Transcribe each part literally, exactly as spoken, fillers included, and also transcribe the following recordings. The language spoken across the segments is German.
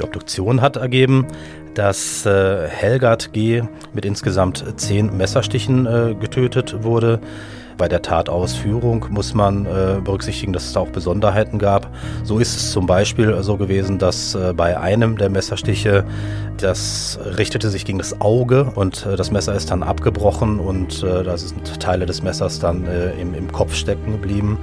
Die Obduktion hat ergeben, dass äh, Helgard G. mit insgesamt zehn Messerstichen äh, getötet wurde. Bei der Tatausführung muss man äh, berücksichtigen, dass es da auch Besonderheiten gab. So ist es zum Beispiel so gewesen, dass äh, bei einem der Messerstiche, das richtete sich gegen das Auge und äh, das Messer ist dann abgebrochen und äh, da sind Teile des Messers dann äh, im, im Kopf stecken geblieben.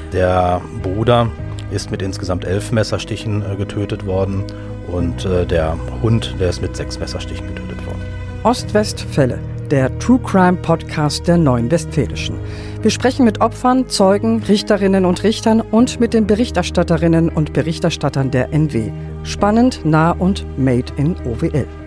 Der Bruder ist mit insgesamt elf Messerstichen äh, getötet worden und äh, der Hund, der ist mit sechs Messerstichen getötet worden. Ostwestfälle, der True Crime Podcast der Neuen Westfälischen. Wir sprechen mit Opfern, Zeugen, Richterinnen und Richtern und mit den Berichterstatterinnen und Berichterstattern der N W. Spannend, nah und made in O W L.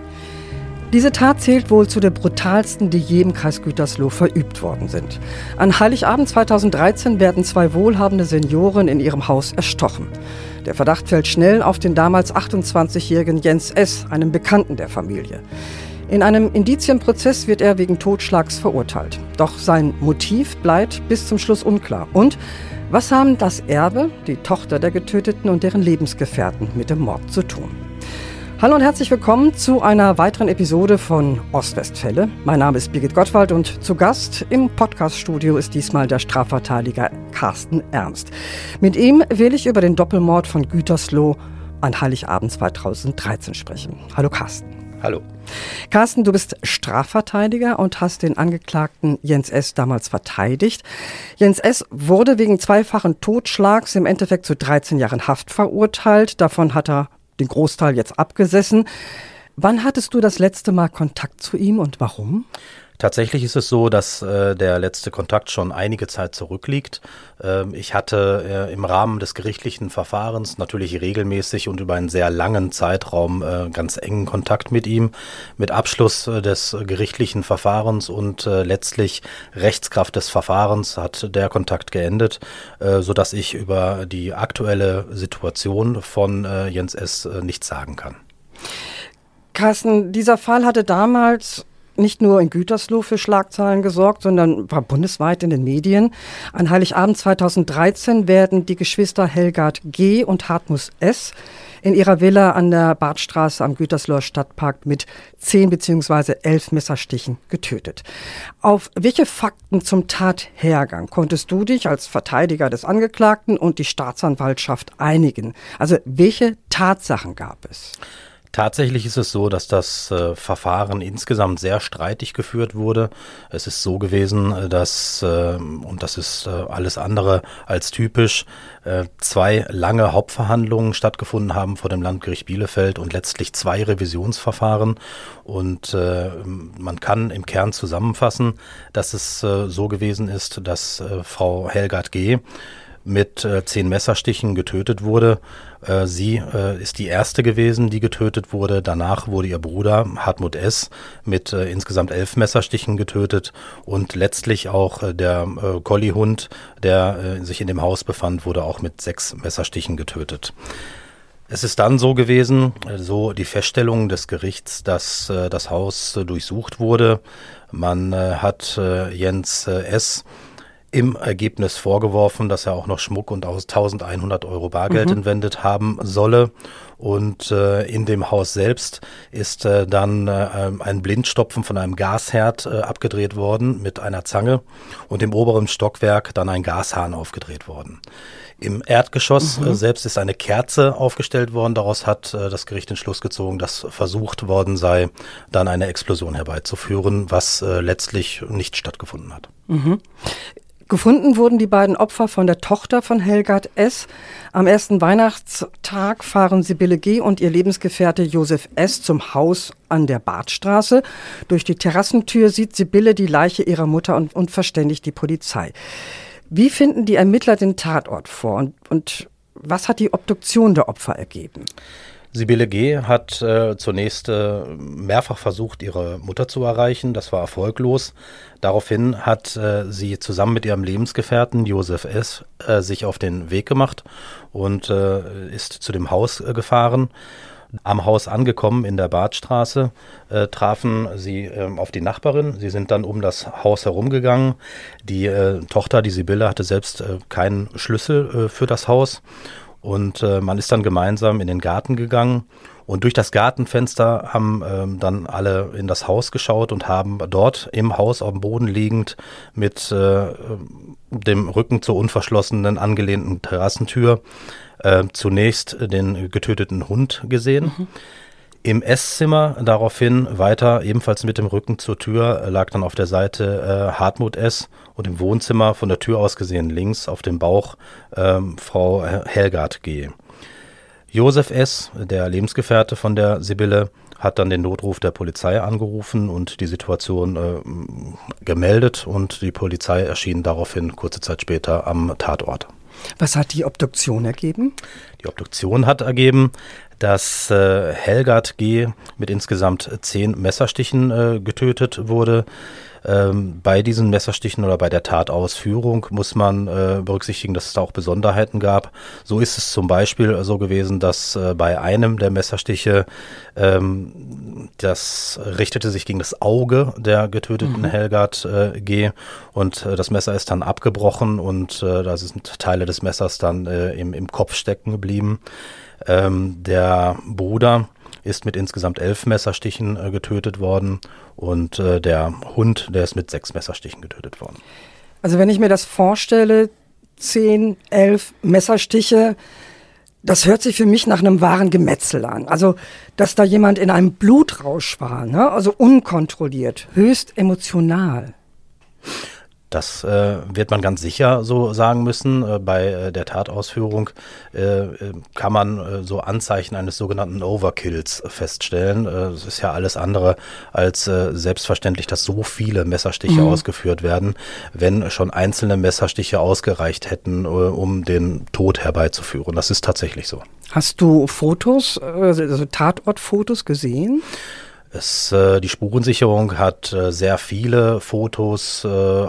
Diese Tat zählt wohl zu der brutalsten, die je im Kreis Gütersloh verübt worden sind. An Heiligabend zweitausenddreizehn werden zwei wohlhabende Senioren in ihrem Haus erstochen. Der Verdacht fällt schnell auf den damals achtundzwanzigjährigen Jens S., einem Bekannten der Familie. In einem Indizienprozess wird er wegen Totschlags verurteilt. Doch sein Motiv bleibt bis zum Schluss unklar. Und was haben das Erbe, die Tochter der Getöteten und deren Lebensgefährten mit dem Mord zu tun? Hallo und herzlich willkommen zu einer weiteren Episode von Ostwestfälle. Mein Name ist Birgit Gottwald und zu Gast im Podcaststudio ist diesmal der Strafverteidiger Carsten Ernst. Mit ihm will ich über den Doppelmord von Gütersloh an Heiligabend zweitausenddreizehn sprechen. Hallo Carsten. Hallo. Carsten, du bist Strafverteidiger und hast den Angeklagten Jens S. damals verteidigt. Jens S. wurde wegen zweifachen Totschlags im Endeffekt zu dreizehn Jahren Haft verurteilt. Davon hat er den Großteil jetzt abgesessen. Wann hattest du das letzte Mal Kontakt zu ihm und warum? Tatsächlich ist es so, dass äh, der letzte Kontakt schon einige Zeit zurückliegt. Ähm, ich hatte äh, im Rahmen des gerichtlichen Verfahrens natürlich regelmäßig und über einen sehr langen Zeitraum äh, ganz engen Kontakt mit ihm. Mit Abschluss äh, des gerichtlichen Verfahrens und äh, letztlich Rechtskraft des Verfahrens hat der Kontakt geendet, äh, sodass ich über die aktuelle Situation von äh, Jens S. Äh, nichts sagen kann. Carsten, dieser Fall hatte damals nicht nur in Gütersloh für Schlagzeilen gesorgt, sondern war bundesweit in den Medien. An Heiligabend zweitausenddreizehn werden die Geschwister Helgard G. und Hartmut S. in ihrer Villa an der Badstraße am Gütersloher Stadtpark mit zehn bzw. elf Messerstichen getötet. Auf welche Fakten zum Tathergang konntest du dich als Verteidiger des Angeklagten und die Staatsanwaltschaft einigen? Also welche Tatsachen gab es? Tatsächlich ist es so, dass das äh, Verfahren insgesamt sehr streitig geführt wurde. Es ist so gewesen, dass, äh, und das ist äh, alles andere als typisch, äh, zwei lange Hauptverhandlungen stattgefunden haben vor dem Landgericht Bielefeld und letztlich zwei Revisionsverfahren. Und äh, man kann im Kern zusammenfassen, dass es äh, so gewesen ist, dass äh, Frau Helgard G. mit äh, zehn Messerstichen getötet wurde. Äh, sie äh, ist die erste gewesen, die getötet wurde. Danach wurde ihr Bruder Hartmut S. mit äh, insgesamt elf Messerstichen getötet und letztlich auch äh, der äh, Collihund, der äh, sich in dem Haus befand, wurde auch mit sechs Messerstichen getötet. Es ist dann so gewesen, so die Feststellung des Gerichts, dass äh, das Haus äh, durchsucht wurde. Man äh, hat äh, Jens äh, S. im Ergebnis vorgeworfen, dass er auch noch Schmuck und aus eintausendeinhundert Euro Bargeld mhm. entwendet haben solle. Und äh, in dem Haus selbst ist äh, dann äh, ein Blindstopfen von einem Gasherd äh, abgedreht worden mit einer Zange und im oberen Stockwerk dann ein Gashahn aufgedreht worden. Im Erdgeschoss mhm. äh, selbst ist eine Kerze aufgestellt worden. Daraus hat äh, das Gericht den Schluss gezogen, dass versucht worden sei, dann eine Explosion herbeizuführen, was äh, letztlich nicht stattgefunden hat. Mhm. Gefunden wurden die beiden Opfer von der Tochter von Helgard S. Am ersten Weihnachtstag fahren Sibylle G. und ihr Lebensgefährte Josef S. zum Haus an der Badstraße. Durch die Terrassentür sieht Sibylle die Leiche ihrer Mutter und, und verständigt die Polizei. Wie finden die Ermittler den Tatort vor und, und was hat die Obduktion der Opfer ergeben? Sibylle G. hat äh, zunächst äh, mehrfach versucht, ihre Mutter zu erreichen. Das war erfolglos. Daraufhin hat äh, sie zusammen mit ihrem Lebensgefährten Josef S. Äh, sich auf den Weg gemacht und äh, ist zu dem Haus äh, gefahren. Am Haus angekommen in der Badstraße äh, trafen sie äh, auf die Nachbarin. Sie sind dann um das Haus herumgegangen. Die äh, Tochter, die Sibylle, hatte selbst äh, keinen Schlüssel äh, für das Haus. Und äh, man ist dann gemeinsam in den Garten gegangen. Und durch das Gartenfenster haben ähm, dann alle in das Haus geschaut und haben dort im Haus auf dem Boden liegend mit äh, dem Rücken zur unverschlossenen, angelehnten Terrassentür äh, zunächst den getöteten Hund gesehen. Mhm. Im Esszimmer daraufhin weiter, ebenfalls mit dem Rücken zur Tür, lag dann auf der Seite äh, Hartmut S. und im Wohnzimmer von der Tür aus gesehen links auf dem Bauch äh, Frau Helgard G. Josef S., der Lebensgefährte von der Sibylle, hat dann den Notruf der Polizei angerufen und die Situation äh, gemeldet und die Polizei erschien daraufhin kurze Zeit später am Tatort. Was hat die Obduktion ergeben? Die Obduktion hat ergeben, dass äh, Helgard G. mit insgesamt zehn Messerstichen äh, getötet wurde. Ähm, bei diesen Messerstichen oder bei der Tatausführung muss man äh, berücksichtigen, dass es da auch Besonderheiten gab. So ist es zum Beispiel so gewesen, dass äh, bei einem der Messerstiche ähm, das richtete sich gegen das Auge der getöteten mhm. Helgard äh, G. und äh, das Messer ist dann abgebrochen und äh, da sind Teile des Messers dann äh, im, im Kopf stecken geblieben. Ähm, der Bruder ist mit insgesamt elf Messerstichen äh, getötet worden und äh, der Hund, der ist mit sechs Messerstichen getötet worden. Also wenn ich mir das vorstelle, zehn, elf Messerstiche, das hört sich für mich nach einem wahren Gemetzel an. Also, dass da jemand in einem Blutrausch war, ne? Also unkontrolliert, höchst emotional. Das äh, wird man ganz sicher so sagen müssen. Äh, bei äh, der Tatausführung äh, kann man äh, so Anzeichen eines sogenannten Overkills feststellen. Es äh, ist ja alles andere als äh, selbstverständlich, dass so viele Messerstiche mhm. ausgeführt werden, wenn schon einzelne Messerstiche ausgereicht hätten, äh, um den Tod herbeizuführen. Das ist tatsächlich so. Hast du Fotos, also Tatortfotos gesehen? Es, äh, die Spurensicherung hat äh, sehr viele Fotos äh,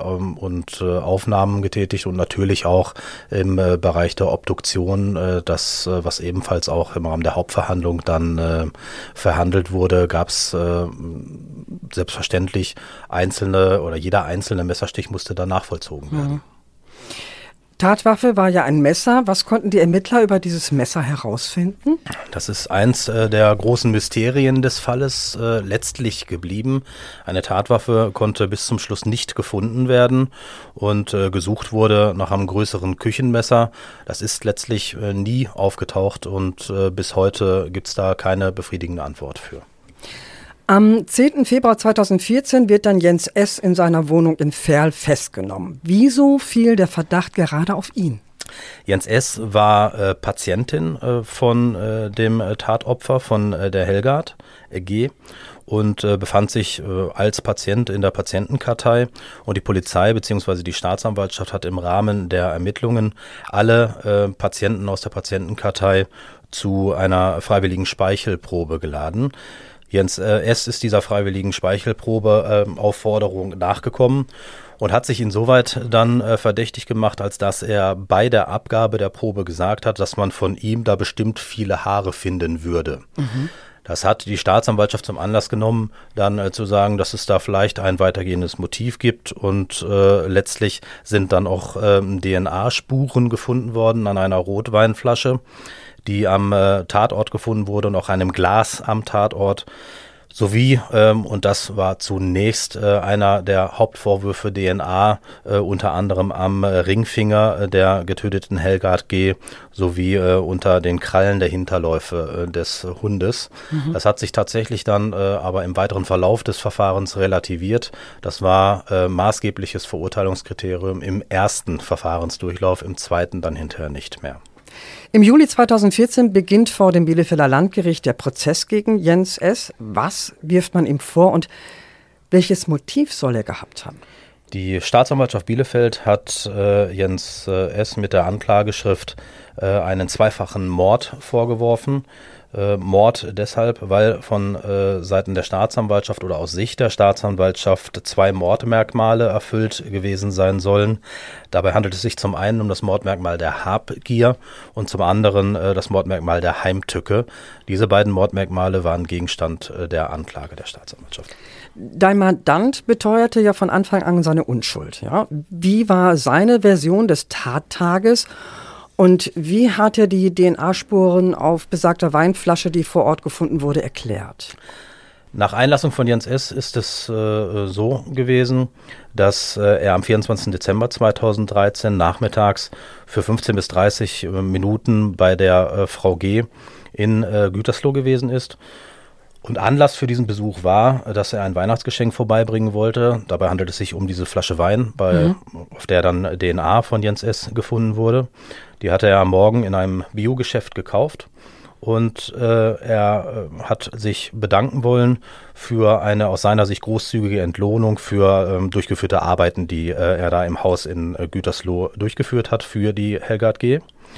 und äh, Aufnahmen getätigt und natürlich auch im äh, Bereich der Obduktion, äh, das, äh, was ebenfalls auch im Rahmen der Hauptverhandlung dann äh, verhandelt wurde, gab es äh, selbstverständlich einzelne oder jeder einzelne Messerstich musste dann nachvollzogen werden. Mhm. Tatwaffe war ja ein Messer. Was konnten die Ermittler über dieses Messer herausfinden? Das ist eins äh, der großen Mysterien des Falles äh, letztlich geblieben. Eine Tatwaffe konnte bis zum Schluss nicht gefunden werden und äh, gesucht wurde nach einem größeren Küchenmesser. Das ist letztlich äh, nie aufgetaucht und äh, bis heute gibt es da keine befriedigende Antwort für. Am zehnten Februar zweitausendvierzehn wird dann Jens S. in seiner Wohnung in Verl festgenommen. Wieso fiel der Verdacht gerade auf ihn? Jens S. war äh, Patientin äh, von äh, dem äh, Tatopfer, von äh, der Helgard äh, G. und äh, befand sich äh, als Patient in der Patientenkartei. Und die Polizei bzw. die Staatsanwaltschaft hat im Rahmen der Ermittlungen alle äh, Patienten aus der Patientenkartei zu einer freiwilligen Speichelprobe geladen. Jens äh, S. ist dieser freiwilligen Speichelprobe äh, Aufforderung nachgekommen und hat sich insoweit dann äh, verdächtig gemacht, als dass er bei der Abgabe der Probe gesagt hat, dass man von ihm da bestimmt viele Haare finden würde. Mhm. Das hat die Staatsanwaltschaft zum Anlass genommen, dann äh, zu sagen, dass es da vielleicht ein weitergehendes Motiv gibt und äh, letztlich sind dann auch äh, D N A-Spuren gefunden worden an einer Rotweinflasche, die am äh, Tatort gefunden wurde und auch einem Glas am Tatort, sowie, ähm, und das war zunächst äh, einer der Hauptvorwürfe, D N A, äh, unter anderem am äh, Ringfinger äh, der getöteten Helgard G. sowie äh, unter den Krallen der Hinterläufe äh, des Hundes. Mhm. Das hat sich tatsächlich dann äh, aber im weiteren Verlauf des Verfahrens relativiert. Das war äh, maßgebliches Verurteilungskriterium im ersten Verfahrensdurchlauf, im zweiten dann hinterher nicht mehr. Im Juli zweitausendvierzehn beginnt vor dem Bielefelder Landgericht der Prozess gegen Jens S. Was wirft man ihm vor und welches Motiv soll er gehabt haben? Die Staatsanwaltschaft Bielefeld hat äh, Jens äh, S. mit der Anklageschrift äh, einen zweifachen Mord vorgeworfen. Äh, Mord deshalb, weil von äh, Seiten der Staatsanwaltschaft oder aus Sicht der Staatsanwaltschaft zwei Mordmerkmale erfüllt gewesen sein sollen. Dabei handelt es sich zum einen um das Mordmerkmal der Habgier und zum anderen äh, das Mordmerkmal der Heimtücke. Diese beiden Mordmerkmale waren Gegenstand äh, der Anklage der Staatsanwaltschaft. Dein Mandant beteuerte ja von Anfang an seine Unschuld. Ja? Wie war seine Version des Tattages? Und wie hat er die D N A-Spuren auf besagter Weinflasche, die vor Ort gefunden wurde, erklärt? Nach Einlassung von Jens S. ist es äh, so gewesen, dass äh, er am vierundzwanzigsten Dezember zweitausenddreizehn nachmittags für fünfzehn bis dreißig Minuten bei der äh, Frau G. in äh, Gütersloh gewesen ist. Und Anlass für diesen Besuch war, dass er ein Weihnachtsgeschenk vorbeibringen wollte. Dabei handelt es sich um diese Flasche Wein, bei, mhm. auf der dann D N A von Jens S. gefunden wurde. Die hatte er am Morgen in einem Biogeschäft gekauft. Und äh, er äh, hat sich bedanken wollen für eine aus seiner Sicht großzügige Entlohnung für ähm, durchgeführte Arbeiten, die äh, er da im Haus in äh, Gütersloh durchgeführt hat für die Helgard G.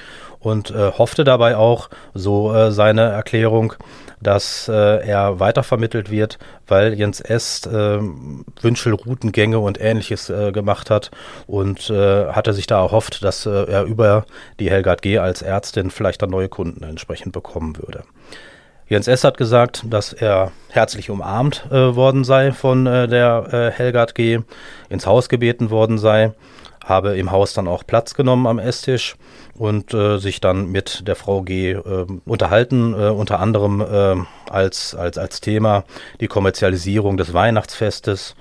Und äh, hoffte dabei auch, so äh, seine Erklärung, dass äh, er weitervermittelt wird, weil Jens S. Äh, Wünschelroutengänge und Ähnliches äh, gemacht hat und äh, hatte sich da erhofft, dass äh, er über die Helgard G. als Ärztin vielleicht dann neue Kunden entsprechend bekommen würde. Jens S. hat gesagt, dass er herzlich umarmt äh, worden sei von äh, der äh, Helgard G., ins Haus gebeten worden sei, habe im Haus dann auch Platz genommen am Esstisch und äh, sich dann mit der Frau G. äh, unterhalten, äh, unter anderem äh, als, als, als Thema die Kommerzialisierung des Weihnachtsfestes.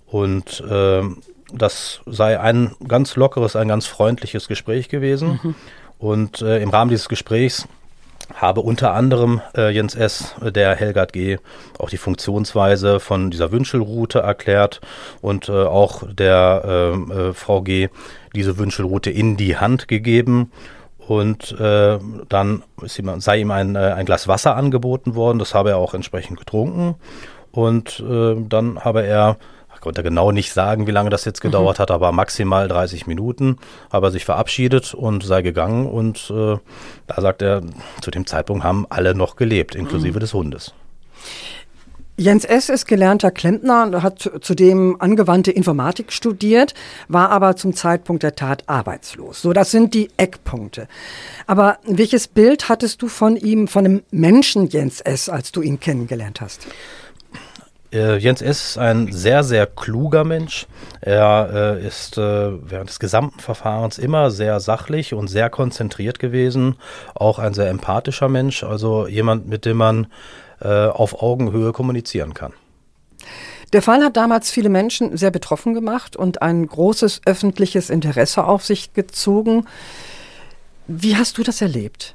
Und äh, das sei ein ganz lockeres, ein ganz freundliches Gespräch gewesen. Mhm. Und äh, im Rahmen dieses Gesprächs habe unter anderem äh, Jens S. der Helgard G. auch die Funktionsweise von dieser Wünschelrute erklärt und äh, auch der äh, äh, Frau G. diese Wünschelrute in die Hand gegeben. Und äh, dann ist ihm, sei ihm ein, äh, ein Glas Wasser angeboten worden, das habe er auch entsprechend getrunken. Und äh, dann habe er, ich konnte genau nicht sagen, wie lange das jetzt gedauert mhm. hat, aber maximal dreißig Minuten, habe er sich verabschiedet und sei gegangen. Und äh, da sagt er, zu dem Zeitpunkt haben alle noch gelebt, inklusive mhm. des Hundes. Jens S. ist gelernter Klempner, hat zudem angewandte Informatik studiert, war aber zum Zeitpunkt der Tat arbeitslos. So, das sind die Eckpunkte. Aber welches Bild hattest du von ihm, von dem Menschen Jens S., als du ihn kennengelernt hast? Äh, Jens S. ist ein sehr, sehr kluger Mensch. Er äh, ist äh, während des gesamten Verfahrens immer sehr sachlich und sehr konzentriert gewesen. Auch ein sehr empathischer Mensch, also jemand, mit dem man äh, auf Augenhöhe kommunizieren kann. Der Fall hat damals viele Menschen sehr betroffen gemacht und ein großes öffentliches Interesse auf sich gezogen. Wie hast du das erlebt?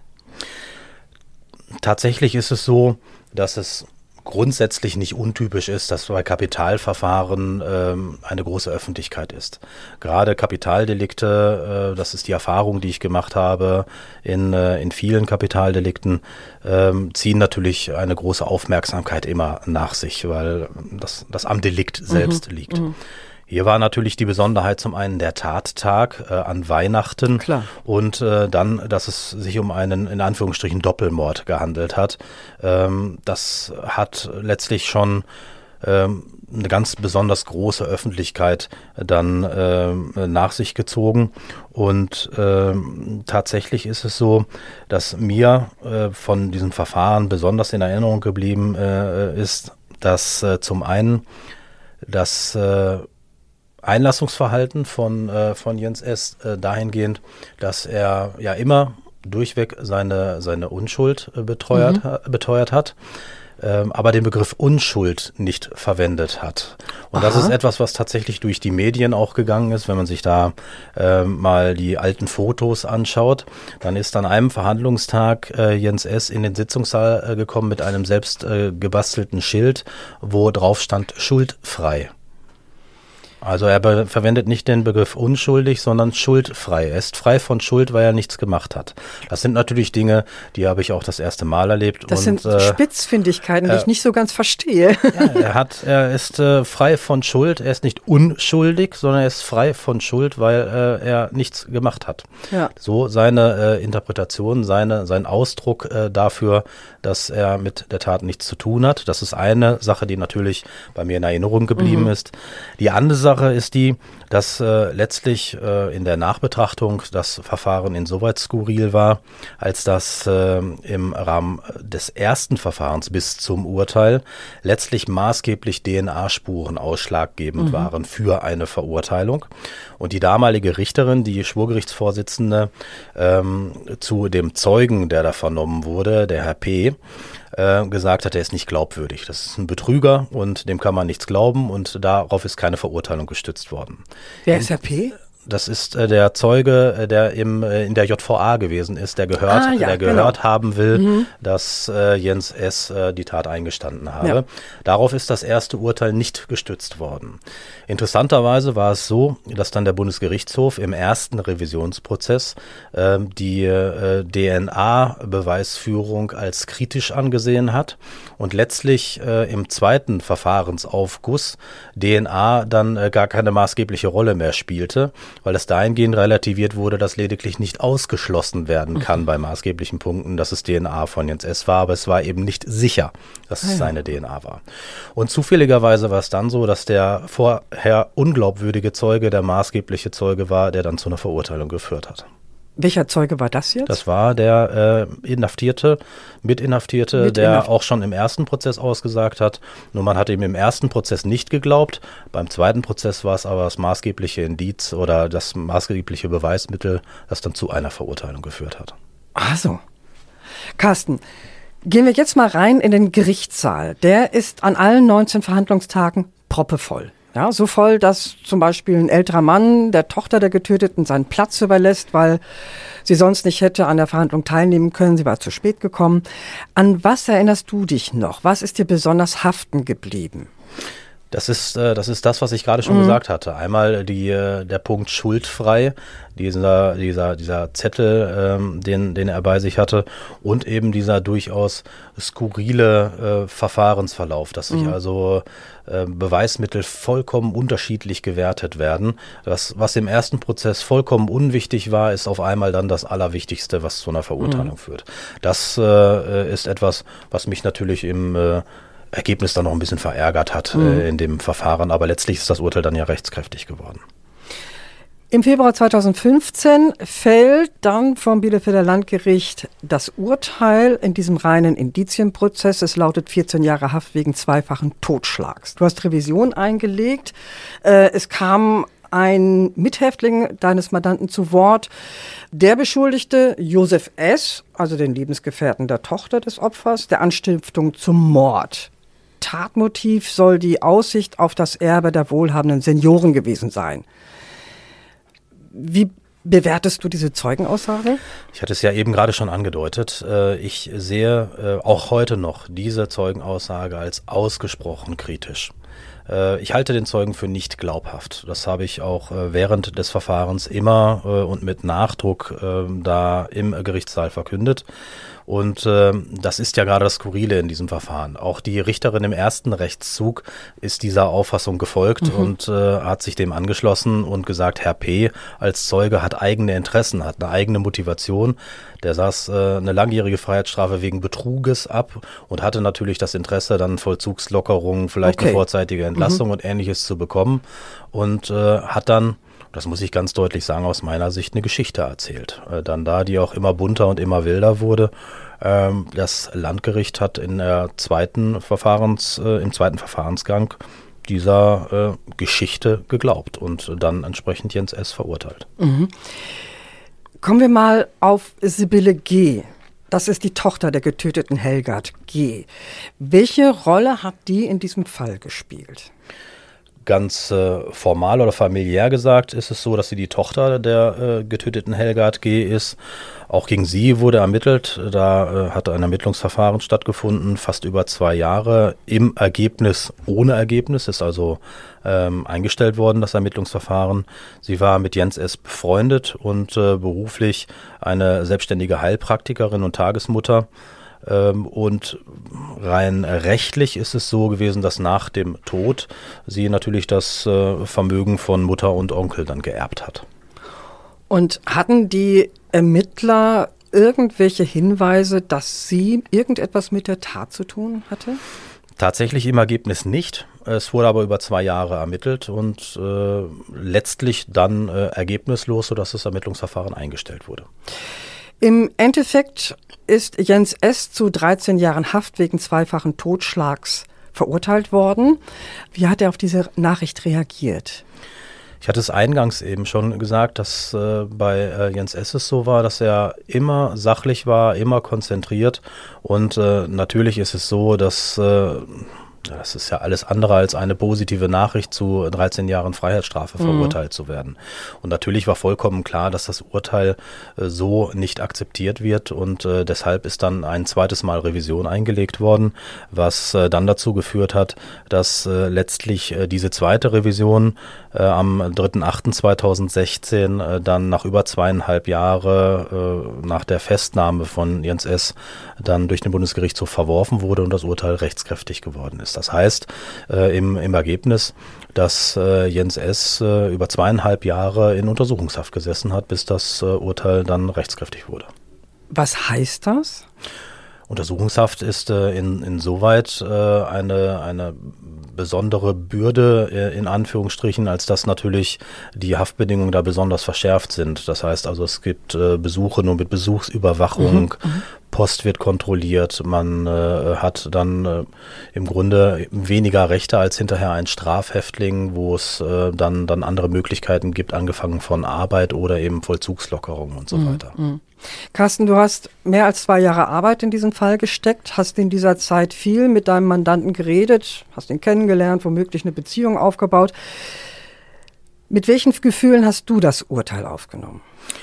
Tatsächlich ist es so, dass es grundsätzlich nicht untypisch ist, dass bei Kapitalverfahren ähm, eine große Öffentlichkeit ist. Gerade Kapitaldelikte, äh, das ist die Erfahrung, die ich gemacht habe in, äh, in vielen Kapitaldelikten, ähm, ziehen natürlich eine große Aufmerksamkeit immer nach sich, weil das, das am Delikt selbst mhm. liegt. Mhm. Hier war natürlich die Besonderheit zum einen der Tattag äh, an Weihnachten. Klar. Und äh, dann, dass es sich um einen in Anführungsstrichen Doppelmord gehandelt hat. Ähm, das hat letztlich schon ähm, eine ganz besonders große Öffentlichkeit dann äh, nach sich gezogen. Und äh, tatsächlich ist es so, dass mir äh, von diesem Verfahren besonders in Erinnerung geblieben äh, ist, dass äh, zum einen das äh, Einlassungsverhalten von, äh, von Jens S. Äh, dahingehend, dass er ja immer durchweg seine, seine Unschuld äh, beteuert, mhm. ha, beteuert hat, ähm, aber den Begriff Unschuld nicht verwendet hat. Und Aha. das ist etwas, was tatsächlich durch die Medien auch gegangen ist. Wenn man sich da äh, mal die alten Fotos anschaut, dann ist an einem Verhandlungstag äh, Jens S. in den Sitzungssaal äh, gekommen mit einem selbst äh, gebastelten Schild, wo drauf stand schuldfrei. Also er be- verwendet nicht den Begriff unschuldig, sondern schuldfrei. Er ist frei von Schuld, weil er nichts gemacht hat. Das sind natürlich Dinge, die habe ich auch das erste Mal erlebt. Das und, sind äh, Spitzfindigkeiten, die äh, ich nicht so ganz verstehe. Ja, er hat, er ist äh, frei von Schuld. Er ist nicht unschuldig, sondern er ist frei von Schuld, weil äh, er nichts gemacht hat. Ja. So seine äh, Interpretation, seine, sein Ausdruck äh, dafür, dass er mit der Tat nichts zu tun hat. Das ist eine Sache, die natürlich bei mir in Erinnerung geblieben mhm. ist. Die andere Sache Tatsache ist die, dass äh, letztlich äh, in der Nachbetrachtung das Verfahren insoweit skurril war, als dass äh, im Rahmen des ersten Verfahrens bis zum Urteil letztlich maßgeblich D N A-Spuren ausschlaggebend mhm. waren für eine Verurteilung. Und die damalige Richterin, die Schwurgerichtsvorsitzende, ähm, zu dem Zeugen, der da vernommen wurde, der Herr P., äh, gesagt hat, er ist nicht glaubwürdig. Das ist ein Betrüger und dem kann man nichts glauben und darauf ist keine Verurteilung gestützt worden. Wer ist Herr P.? Das ist äh, der Zeuge, äh, der im, äh, in der J V A gewesen ist, der gehört, ah, ja, der gehört genau. haben will, mhm. dass äh, Jens S. Äh, die Tat eingestanden habe. Ja. Darauf ist das erste Urteil nicht gestützt worden. Interessanterweise war es so, dass dann der Bundesgerichtshof im ersten Revisionsprozess äh, die äh, D N A-Beweisführung als kritisch angesehen hat und letztlich äh, im zweiten Verfahrensaufguss D N A dann äh, gar keine maßgebliche Rolle mehr spielte, weil es dahingehend relativiert wurde, dass lediglich nicht ausgeschlossen werden kann mhm. bei maßgeblichen Punkten, dass es D N A von Jens S. war, aber es war eben nicht sicher, dass es ja. seine D N A war. Und zufälligerweise war es dann so, dass der vorher unglaubwürdige Zeuge der maßgebliche Zeuge war, der dann zu einer Verurteilung geführt hat. Welcher Zeuge war das jetzt? Das war der äh, Inhaftierte, Mitinhaftierte, Mit der Inhaft- auch schon im ersten Prozess ausgesagt hat. Nur man hat ihm im ersten Prozess nicht geglaubt. Beim zweiten Prozess war es aber das maßgebliche Indiz oder das maßgebliche Beweismittel, das dann zu einer Verurteilung geführt hat. Ach so. Carsten, gehen wir jetzt mal rein in den Gerichtssaal. Der ist an allen neunzehn Verhandlungstagen proppevoll. Ja, so voll, dass zum Beispiel ein älterer Mann der Tochter der Getöteten seinen Platz überlässt, weil sie sonst nicht hätte an der Verhandlung teilnehmen können. Sie war zu spät gekommen. An was erinnerst du dich noch? Was ist dir besonders haften geblieben? Das ist, äh, das ist das, was ich gerade schon mhm. gesagt hatte. Einmal die, äh, der Punkt schuldfrei, dieser, dieser, dieser Zettel, ähm, den, den er bei sich hatte und eben dieser durchaus skurrile äh, Verfahrensverlauf, dass sich mhm. also äh, Beweismittel vollkommen unterschiedlich gewertet werden. Das, was im ersten Prozess vollkommen unwichtig war, ist auf einmal dann das Allerwichtigste, was zu einer Verurteilung mhm. führt. Das äh, ist etwas, was mich natürlich im äh, Ergebnis dann noch ein bisschen verärgert hat mhm. äh, in dem Verfahren, aber letztlich ist das Urteil dann ja rechtskräftig geworden. Im Februar zweitausendfünfzehn fällt dann vom Bielefelder Landgericht das Urteil in diesem reinen Indizienprozess. Es lautet vierzehn Jahre Haft wegen zweifachen Totschlags. Du hast Revision eingelegt. Äh, es kam ein Mithäftling deines Mandanten zu Wort. Der Beschuldigte Josef S., also den Lebensgefährten der Tochter des Opfers, der Anstiftung zum Mord. Tatmotiv soll die Aussicht auf das Erbe der wohlhabenden Senioren gewesen sein. Wie bewertest du diese Zeugenaussage? Ich hatte es ja eben gerade schon angedeutet. Ich sehe auch heute noch diese Zeugenaussage als ausgesprochen kritisch. Ich halte den Zeugen für nicht glaubhaft. Das habe ich auch während des Verfahrens immer und mit Nachdruck da im Gerichtssaal verkündet. Und äh, das ist ja gerade das Skurrile in diesem Verfahren. Auch die Richterin im ersten Rechtszug ist dieser Auffassung gefolgt mhm. und äh, hat sich dem angeschlossen und gesagt, Herr P. als Zeuge hat eigene Interessen, hat eine eigene Motivation. Der saß äh, eine langjährige Freiheitsstrafe wegen Betruges ab und hatte natürlich das Interesse, dann Vollzugslockerungen, vielleicht okay. eine vorzeitige Entlassung mhm. und Ähnliches zu bekommen und äh, hat dann, das muss ich ganz deutlich sagen, aus meiner Sicht eine Geschichte erzählt. Äh, dann da, die auch immer bunter und immer wilder wurde. Ähm, das Landgericht hat in der zweiten Verfahrens, äh, im zweiten Verfahrensgang dieser äh, Geschichte geglaubt und dann entsprechend Jens S. verurteilt. Mhm. Kommen wir mal auf Sibylle G. Das ist die Tochter der getöteten Helgard G. Welche Rolle hat die in diesem Fall gespielt? Ganz äh, formal oder familiär gesagt ist es so, dass sie die Tochter der äh, getöteten Helgard G. ist. Auch gegen sie wurde ermittelt. Da äh, hatte ein Ermittlungsverfahren stattgefunden, fast über zwei Jahre. Im Ergebnis ohne Ergebnis, ist also ähm, eingestellt worden, das Ermittlungsverfahren. Sie war mit Jens S. befreundet und äh, beruflich eine selbstständige Heilpraktikerin und Tagesmutter. Und rein rechtlich ist es so gewesen, dass nach dem Tod sie natürlich das Vermögen von Mutter und Onkel dann geerbt hat. Und hatten die Ermittler irgendwelche Hinweise, dass sie irgendetwas mit der Tat zu tun hatte? Tatsächlich im Ergebnis nicht. Es wurde aber über zwei Jahre ermittelt und äh, letztlich dann äh, ergebnislos, sodass das Ermittlungsverfahren eingestellt wurde. Im Endeffekt ist Jens S. zu dreizehn Jahren Haft wegen zweifachen Totschlags verurteilt worden. Wie hat er auf diese Nachricht reagiert? Ich hatte es eingangs eben schon gesagt, dass äh, bei äh, Jens S. es so war, dass er immer sachlich war, immer konzentriert und äh, natürlich ist es so, dass äh, das ist ja alles andere als eine positive Nachricht, zu dreizehn Jahren Freiheitsstrafe verurteilt mhm. zu werden. Und natürlich war vollkommen klar, dass das Urteil äh, so nicht akzeptiert wird und äh, deshalb ist dann ein zweites Mal Revision eingelegt worden, was äh, dann dazu geführt hat, dass äh, letztlich äh, diese zweite Revision äh, am dritter achter zweitausendsechzehn äh, dann nach über zweieinhalb Jahre äh, nach der Festnahme von Jens S. dann durch den Bundesgerichtshof verworfen wurde und das Urteil rechtskräftig geworden ist. Das heißt äh, im, im Ergebnis, dass äh, Jens S. Äh, über zweieinhalb Jahre in Untersuchungshaft gesessen hat, bis das äh, Urteil dann rechtskräftig wurde. Was heißt das? Untersuchungshaft ist äh, in, insoweit äh, eine, eine besondere Bürde äh, in Anführungsstrichen, als dass natürlich die Haftbedingungen da besonders verschärft sind. Das heißt also, es gibt äh, Besuche nur mit Besuchsüberwachung, mhm, Post wird kontrolliert, man äh, hat dann äh, im Grunde weniger Rechte als hinterher ein Strafhäftling, wo es äh, dann, dann andere Möglichkeiten gibt, angefangen von Arbeit oder eben Vollzugslockerung und so mhm. weiter. Mhm. Carsten, du hast mehr als zwei Jahre Arbeit in diesen Fall gesteckt, hast in dieser Zeit viel mit deinem Mandanten geredet, hast ihn kennengelernt, womöglich eine Beziehung aufgebaut. Mit welchen Gefühlen hast du das Urteil aufgenommen?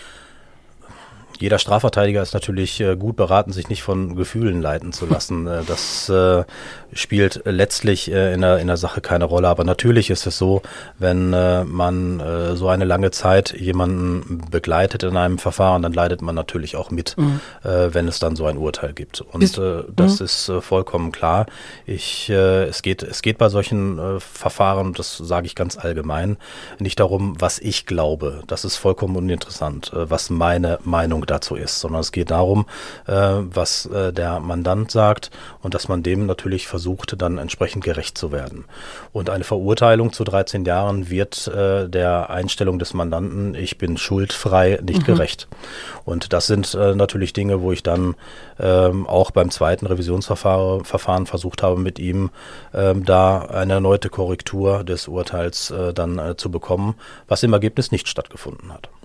Jeder Strafverteidiger ist natürlich äh, gut beraten, sich nicht von Gefühlen leiten zu lassen. Äh, das äh, spielt letztlich äh, in, der, in der Sache keine Rolle. Aber natürlich ist es so, wenn äh, man äh, so eine lange Zeit jemanden begleitet in einem Verfahren, dann leidet man natürlich auch mit, mhm. äh, wenn es dann so ein Urteil gibt. Und äh, das mhm. ist äh, vollkommen klar. Ich, äh, es geht, es geht bei solchen äh, Verfahren, das sage ich ganz allgemein, nicht darum, was ich glaube. Das ist vollkommen uninteressant, äh, was meine Meinung dazu ist, sondern es geht darum, äh, was äh, der Mandant sagt und dass man dem natürlich versucht, dann entsprechend gerecht zu werden. Und eine Verurteilung zu dreizehn Jahren wird äh, der Einstellung des Mandanten, ich bin schuldfrei, nicht mhm. gerecht. Und das sind äh, natürlich Dinge, wo ich dann ähm, auch beim zweiten Revisionsverfahren Verfahren versucht habe, mit ihm ähm, da eine erneute Korrektur des Urteils äh, dann äh, zu bekommen, was im Ergebnis nicht stattgefunden hat.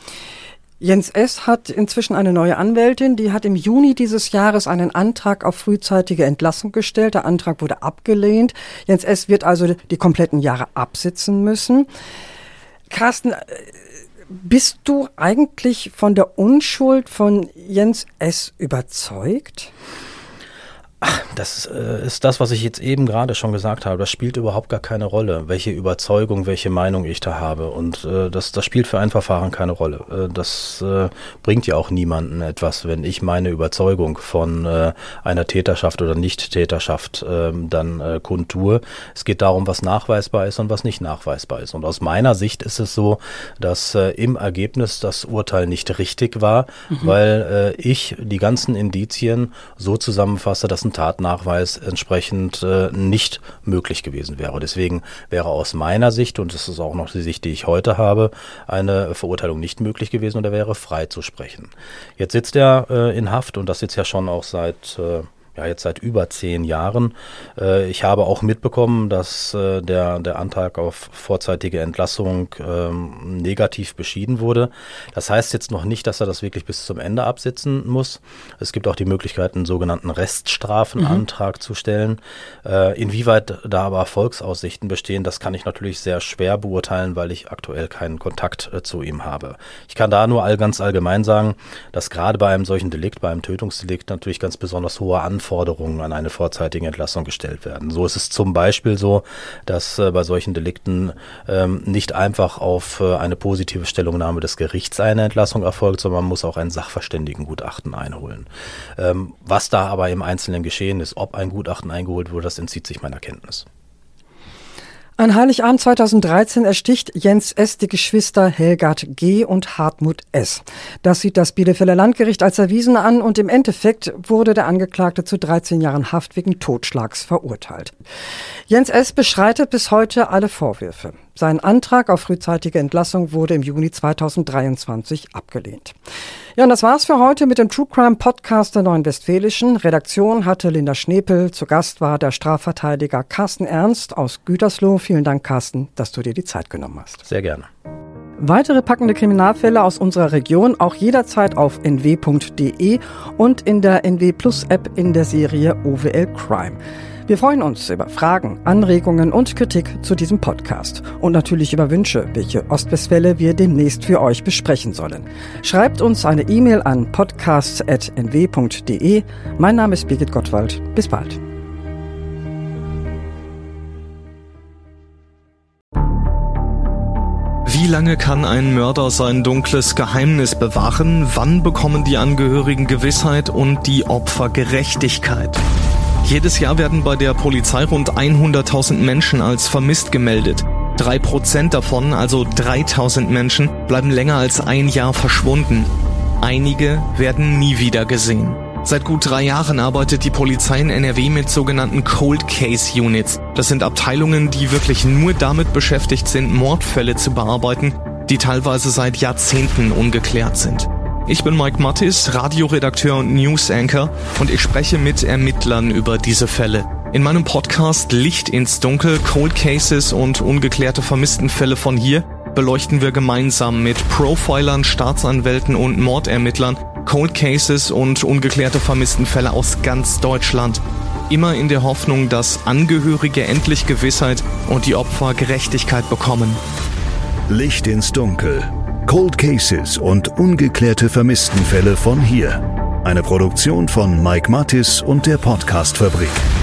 Jens S. hat inzwischen eine neue Anwältin, die hat im Juni dieses Jahres einen Antrag auf frühzeitige Entlassung gestellt. Der Antrag wurde abgelehnt. Jens S. wird also die kompletten Jahre absitzen müssen. Carsten, bist du eigentlich von der Unschuld von Jens S. überzeugt? Ach, das äh, ist das, was ich jetzt eben gerade schon gesagt habe. Das spielt überhaupt gar keine Rolle, welche Überzeugung, welche Meinung ich da habe. Und äh, das, das spielt für ein Verfahren keine Rolle. Äh, das äh, bringt ja auch niemanden etwas, wenn ich meine Überzeugung von äh, einer Täterschaft oder Nicht-Täterschaft äh, dann äh, kundtue. Es geht darum, was nachweisbar ist und was nicht nachweisbar ist. Und aus meiner Sicht ist es so, dass äh, im Ergebnis das Urteil nicht richtig war, mhm. weil äh, ich die ganzen Indizien so zusammenfasse, dass ein Tatnachweis entsprechend äh, nicht möglich gewesen wäre. Deswegen wäre aus meiner Sicht, und das ist auch noch die Sicht, die ich heute habe, eine Verurteilung nicht möglich gewesen und er wäre frei zu sprechen. Jetzt sitzt er äh, in Haft und das jetzt ja schon auch seit äh, ja jetzt seit über zehn Jahren. Äh, ich habe auch mitbekommen, dass äh, der, der Antrag auf vorzeitige Entlassung ähm, negativ beschieden wurde. Das heißt jetzt noch nicht, dass er das wirklich bis zum Ende absitzen muss. Es gibt auch die Möglichkeit, einen sogenannten Reststrafenantrag mhm. zu stellen. Äh, inwieweit da aber Erfolgsaussichten bestehen, das kann ich natürlich sehr schwer beurteilen, weil ich aktuell keinen Kontakt äh, zu ihm habe. Ich kann da nur all, ganz allgemein sagen, dass gerade bei einem solchen Delikt, bei einem Tötungsdelikt natürlich ganz besonders hohe Anforderungen Forderungen an eine vorzeitige Entlassung gestellt werden. So ist es zum Beispiel so, dass äh, bei solchen Delikten ähm, nicht einfach auf äh, eine positive Stellungnahme des Gerichts eine Entlassung erfolgt, sondern man muss auch ein Sachverständigengutachten einholen. Ähm, was da aber im Einzelnen geschehen ist, ob ein Gutachten eingeholt wurde, das entzieht sich meiner Kenntnis. An Heiligabend zweitausenddreizehn ersticht Jens S. die Geschwister Helgard G. und Hartmut S. Das sieht das Bielefelder Landgericht als erwiesen an und im Endeffekt wurde der Angeklagte zu dreizehn Jahren Haft wegen Totschlags verurteilt. Jens S. bestreitet bis heute alle Vorwürfe. Sein Antrag auf frühzeitige Entlassung wurde im Juni zweitausenddreiundzwanzig abgelehnt. Ja, und das war's für heute mit dem True Crime Podcast der Neuen Westfälischen. Redaktion hatte Linda Schnepel. Zu Gast war der Strafverteidiger Carsten Ernst aus Gütersloh. Vielen Dank, Carsten, dass du dir die Zeit genommen hast. Sehr gerne. Weitere packende Kriminalfälle aus unserer Region auch jederzeit auf n w punkt d e und in der N W Plus App in der Serie O W L Crime. Wir freuen uns über Fragen, Anregungen und Kritik zu diesem Podcast und natürlich über Wünsche, welche Ostwestfälle wir demnächst für euch besprechen sollen. Schreibt uns eine E-Mail an podcast at n w punkt d e. Mein Name ist Birgit Gottwald. Bis bald. Wie lange kann ein Mörder sein dunkles Geheimnis bewahren? Wann bekommen die Angehörigen Gewissheit und die Opfer Gerechtigkeit? Jedes Jahr werden bei der Polizei rund hunderttausend Menschen als vermisst gemeldet. Drei Prozent davon, also dreitausend Menschen, bleiben länger als ein Jahr verschwunden. Einige werden nie wieder gesehen. Seit gut drei Jahren arbeitet die Polizei in N R W mit sogenannten Cold Case Units. Das sind Abteilungen, die wirklich nur damit beschäftigt sind, Mordfälle zu bearbeiten, die teilweise seit Jahrzehnten ungeklärt sind. Ich bin Mike Mattis, Radioredakteur und News Anchor und ich spreche mit Ermittlern über diese Fälle. In meinem Podcast Licht ins Dunkel, Cold Cases und ungeklärte Vermisstenfälle von hier beleuchten wir gemeinsam mit Profilern, Staatsanwälten und Mordermittlern Cold Cases und ungeklärte Vermisstenfälle aus ganz Deutschland. Immer in der Hoffnung, dass Angehörige endlich Gewissheit und die Opfer Gerechtigkeit bekommen. Licht ins Dunkel. Cold Cases und ungeklärte Vermisstenfälle von hier. Eine Produktion von Mike Mattis und der Podcast-Fabrik.